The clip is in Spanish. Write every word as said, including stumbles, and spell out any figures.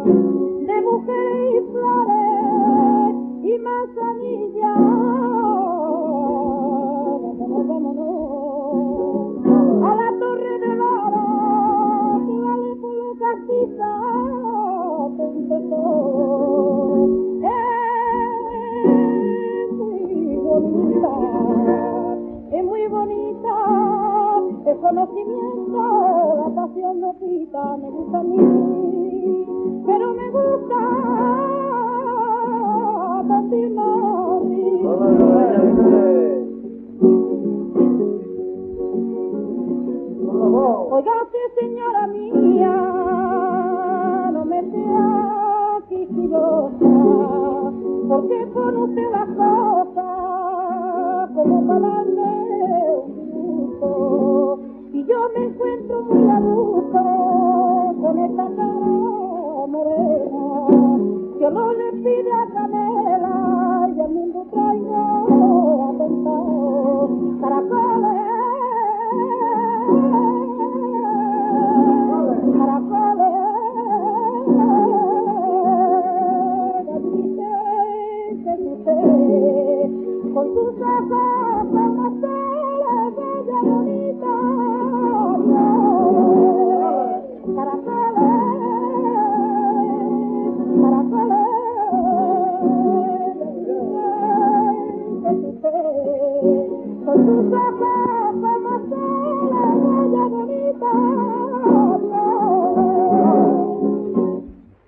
de mujeres y flores y manzanillas. Vámonos, vámonos a la Torre de Lara, que vale por lo castita, un tesoro. Es muy bonita, es muy bonita, el conocimiento, la pasión no quita, me gusta a mí, pero me gusta continuar. Oiga usted, señora mía, no me sea quisquillosa, porque con usted las cosas como para darle un gusto, y yo me encuentro muy a gusto con esta cara morena, que no le pide a canela y al mundo traigo atentado caracoles. Con tus ojos como soles, bella y bonita, caracoles, caracoles, con tus ojos